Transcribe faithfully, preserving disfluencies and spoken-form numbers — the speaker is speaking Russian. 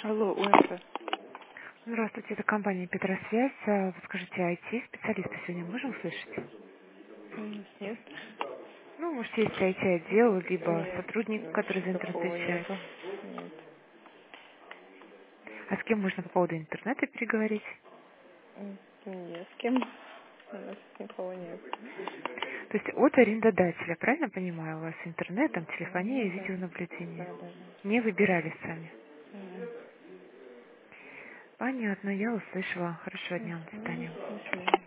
Алло, УМП. Здравствуйте, это компания Петросвязь. А, вот скажите, ай ти-специалиста сегодня можем услышать? М, Нет. Ну, может, есть ай ти-отдел, либо Нет, сотрудник, который за вообще интернет такого отвечает. нету. Нет. А с кем можно по поводу интернета переговорить? М, Не с кем. У нас никого нет. То есть от арендодателя, правильно понимаю, у вас интернет, там, телефония Ну и да. видеонаблюдение. Да, да, да. Не выбирали сами. М. Понятно, я услышала. Хорошего дня, до Мгм. свидания. До свидания.